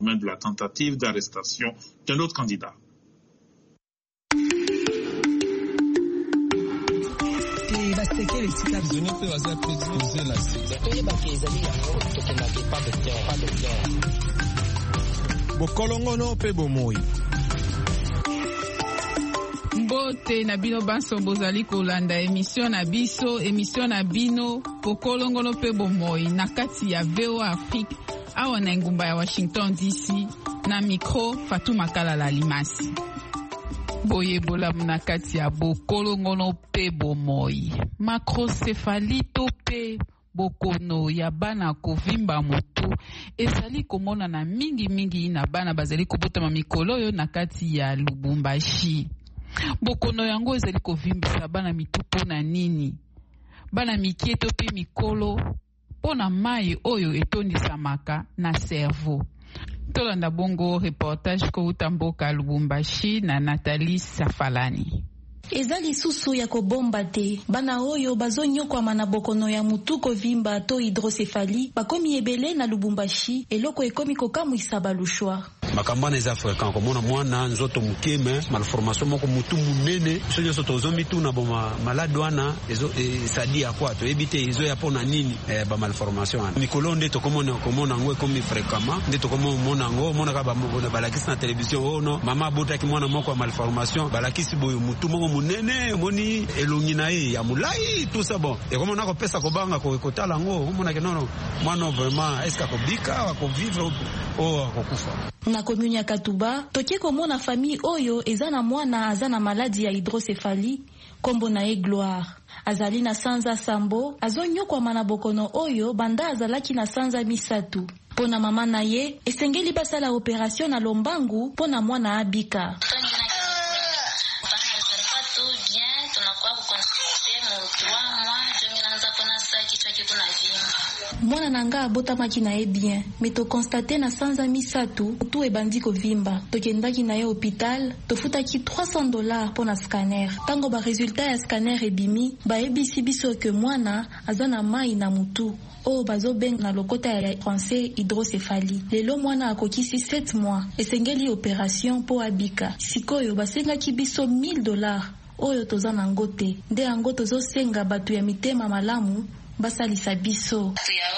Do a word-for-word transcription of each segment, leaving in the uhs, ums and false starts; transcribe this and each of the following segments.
de la tentative d'arrestation d'un autre candidat. Bokolongono pe bomoi. Mbote na bino banso bozali kolanda emission na biso, emission na bino Bokolongono pe bomoi na kati ya V O Afrique awa na ngumba ya Washington D C na micro Fatou Makalala Limasi. Boye bola na kati ya Bokolongono pe bomoi. Macrocéphalie to pe bokono ya bana kovimba motu ezali komona na mingi mingi na bana bazali kobotama mikolo yo na kati ya Lubumbashi. Bokono yango ezali kovimbisa bana mitupo na nini? Bana mikie to pe mikolo pona mai oyo etondisamaka na cerveau. Tolanda bongo reportage ko utamboka Lubumbashi na Nathalie Safalani. Ezali susu ya kobomba te. Bana oyo bazonyokwama na bokono ya mutu kovimba to hydrocéphalie bakomi ebele na Lubumbashi eloko ekomi kokamwisa balushwa. Makambana eza fréquent komona mwana nzoto mukeme malformation moko mutu munene sonyo soto zomitu na boma malade wana ezo esadia kwa to ebite ezo ya pona nini eh, ba malformation mikolo nde to komona komona ngwe komi fréquemment nde to komona mona ngo mona ka ba mona balakisi na télévision ono mama bota ki mwana moko malformation balakisi boyo mutu moko munene moni elongi na ye ya mulai tout ça bon et komona ko pesa ko banga ko kotala ngo komona ke nono mwana vraiment est-ce ko bika ko vivre o ko kufa. Na commune ya Katuba, tokie komona famille oyo ezana mwana azana maladie ya hydrocéphalie, kombo na e Gloire. Azali na sanza sambo, azonyokwa mana bokono oyo banda azalaki na sanza misatu. Pona mama na ye, esengeli basala opération na lombangu pona mwana abika. Mwana nanga abotamaki na ye bien, mais to constate na sanza misatu tu ebandi kovimba. Tokendaki na ye hôpital, tofutaki trois cents dollars pona scanner. Tango ba résultat ya scanner ebimi, ba ebisi biso ke mwana azana mai na mutu. O bazo beng na lokota ya français hydrocéphalie. Lelo mwana akokisi sept mois, esengeli opération po abika. Sikoyo basengaki biso mille dollars. Oyo tozana ngote, nde ango tozo senga batu ya mitema malamu basalisa biso.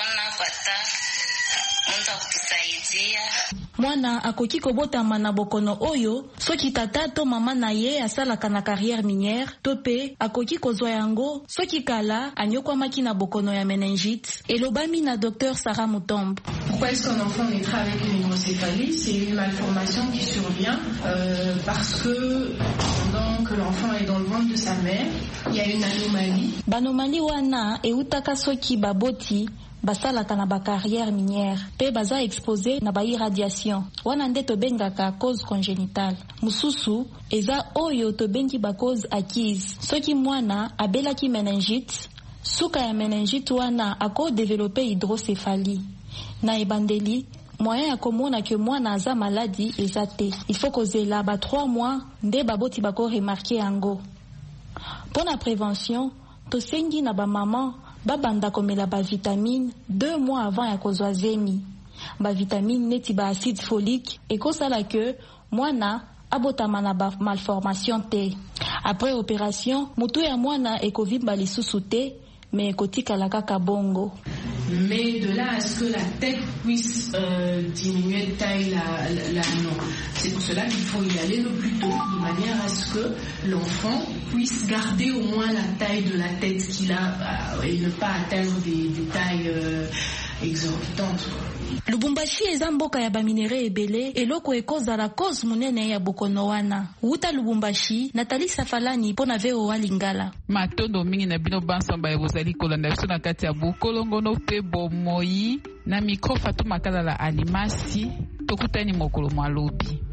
Mwana akoki kobotama na bokono oyo soki tata to mama na ye asalaka na carrière minière to pe akoki kozwa yango soki kala anyokwamaki na bokono ya meningite. Elobami na docteur Sarah Mutombo. Pourquoi est-ce qu'un enfant naîtra avec une hydrocéphalie? C'est une malformation qui survient euh, parce que pendant que l'enfant est dans le ventre de sa mère, il y a une anomalie. Banomali wana eutaka soki baboti basalaka na ba carrière minière pe baza exposé na ba irradiation wana nde to bengaka cause congénitale. Mususu eza oyo to bengi ba cause acquise. Soki mwana abelaki meningite, suka ya meningite wana ako développer hydrocéphalie. Na ebandeli moyen ya komona ke mwana aza maladie eza te. Il faut kozela ba trois mois nde baboti bako remarquer yango. Pour la prévention, to sengi na ba maman babanda komela ba vitamine deux mois avant ya kozwa zemi. Ba vitamine neti ba acide folique et kosala que mwana abotama na ba malformation te. Après opération, mutu ya mwana ekovimba lisusu te, mais ekotikala kaka bongo. Mais de là à ce que la tête puisse euh, diminuer de taille, la, la, la, non. C'est pour cela qu'il faut y aller le plus tôt, de manière à ce que l'enfant puisse garder au moins la taille de la tête qu'il a euh, et ne pas atteindre des, des tailles euh, exorbitantes. Lubumbashi eza mboka ya baminere ebele eloko ekozala cause munene ya bokono wana. Uta Lubumbashi, Nathalie Safalani pona V O A Lingala. Matondo mingi na bino bansamba ya bozali kolanda biso na kati ya Bokolongono pe bomoi na micro Fatou Makalala Alimasi tokutani mokolo mwalobi.